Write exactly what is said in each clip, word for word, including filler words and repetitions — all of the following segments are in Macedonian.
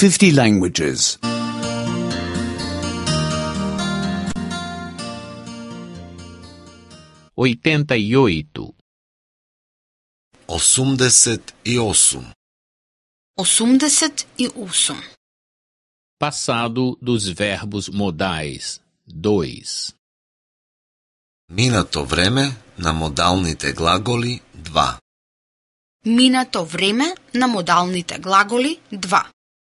fifty languages. oitenta e oito. Осумдесет и осум. Осумдесет и осум. Passado dos verbos modais. dois. Минато време на модалните глаголи два. Минато време на модалните глаголи два.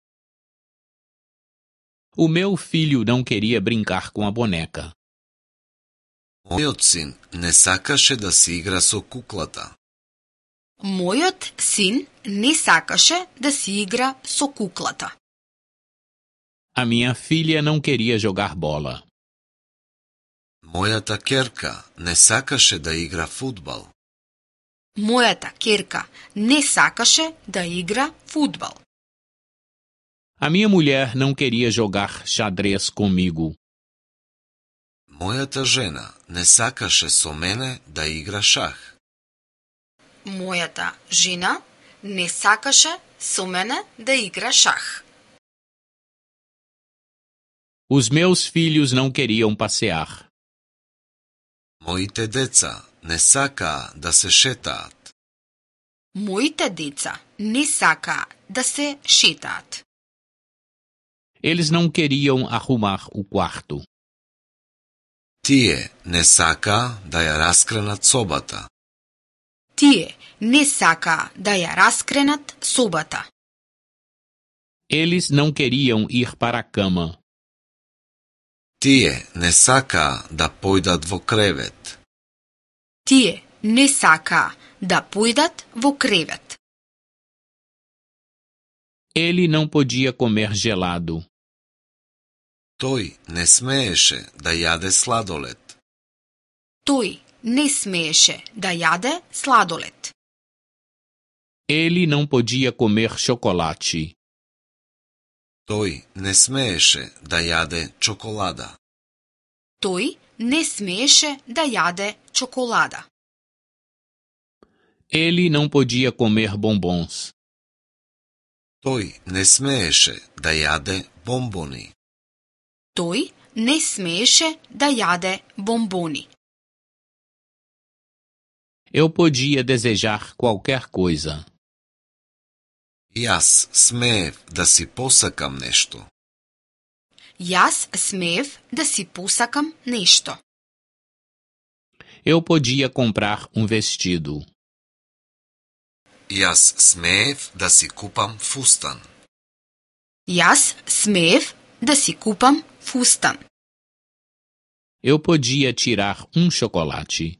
O meu filho não queria brincar com a boneca. Мојот син не сакаше да се игра со куклата. Мојот син не сакаше да се игра со куклата. A minha filha não queria jogar bola. Мојата ќерка не сакаше да игра фудбал. Мојата ќерка не сакаше да игра фудбал. A minha mulher não queria jogar xadrez comigo. Мојата жена не сакаше со мене да игра шах. Мојата жена не сакаше со мене да игра шах. Os meus filhos não queriam passear. Моите деца не сакаа да се шетаат. Моите деца не сакаа да се шетаат. Eles não queriam arrumar o quarto. Тие не сакаа да ја раскренат собата. Тие не сакаа да ја раскренат собата. Eles não queriam ir para a cama. Тие не сакаа да појдат во кревет. Тие не сакаа да појдат во кревет. Ele não podia comer gelado. Тој не смееше да јаде сладолед. Тој не смееше да јаде сладолед. Ele não podia comer chocolate. Тој не смееше да јаде чоколада. Тој не смееше да јаде чоколада. Ele não podia comer bombons. Тој не смееше да јаде бомбони. Тој не смееше да јаде бомбони. Eu podia desejar qualquer coisa. Јас смеев да си посакам нешто. Јас смеев да си посакам нешто. Eu podia comprar um vestido. Јас смеев да си купам фустан. Јас смеев да си купам фустан. Eu podia tirar um chocolate.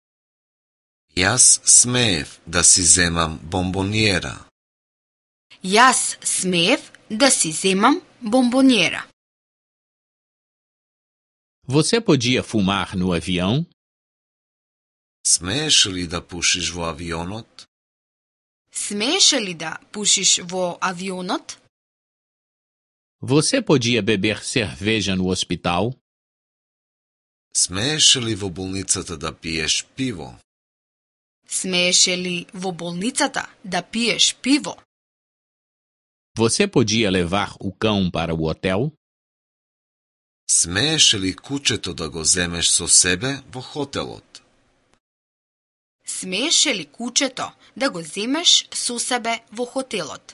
Јас смеев да си земам бомбониера. Јас смеев да си земам бомбониера. Você podia fumar no avião? Смееш ли да пушиш во авионот? Смееше ли да пушиш во авионот? Você podia beber cerveja no hospital? Смееш ли во болницата да пиеш пиво? Смееше ли во болницата да пиеш пиво? Você podia levar o cão para o hotel? Смееш ли кучето да го земеш со себе во хотелот? Смееше ли кучето да го земеш со себе во хотелот?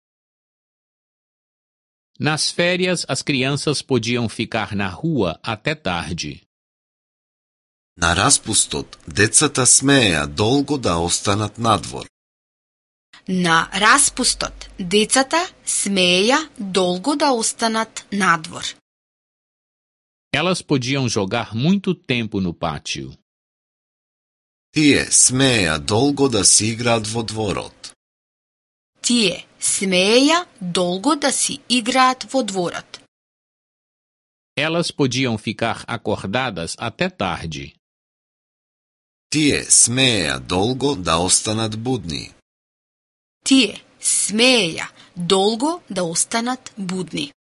Nas férias, as crianças podiam ficar na rua até tarde. На распустот, децата смееа долго да останат надвор. На распустот, децата смееја долго да останат надвор. Elas podiam jogar muito tempo no pátio. Тие смееа долго да си играат во дворот. Тие смееја долго да си играат во дворот. Elas podiam ficar acordadas até tarde. Тие смееа долго да останат будни. Тие смееја долго да останат будни.